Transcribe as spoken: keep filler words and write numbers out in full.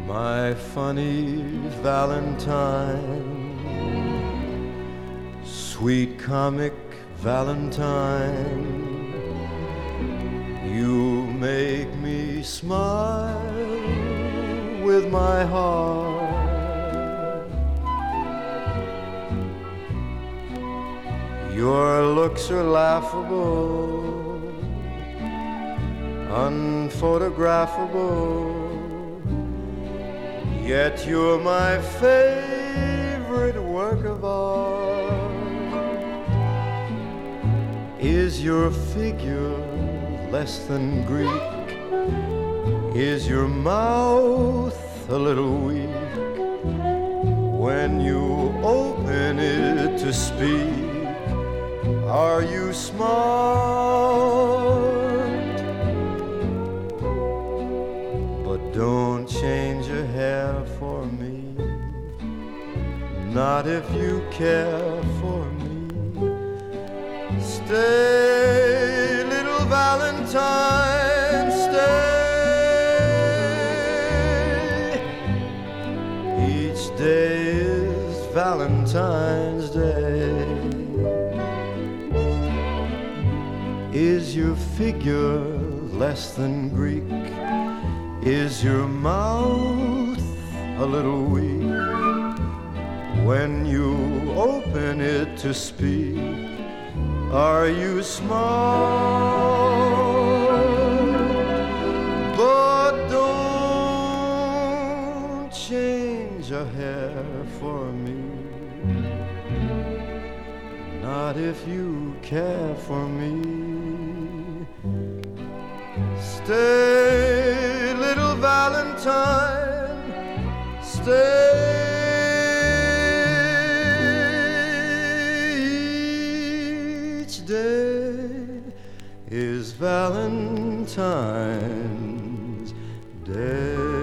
My funny Valentine, sweet comic Valentine, you make me smile with my heart. Your looks are laughable, unphotographable, yet you're my favorite work of art. Is your figure less than Greek? Is your mouth a little weak? When you open it to speak, are you smart? But don't change your hair for me, not if you care for me. Stay, little Valentine, stay. Each day is Valentine's Day. Is your figure less than Greek? Is your mouth a little weak? When you open it to speak, are you smart? But don't change a hair for me, not if you care for me. Stay, little Valentine, stay. Each day is Valentine's Day.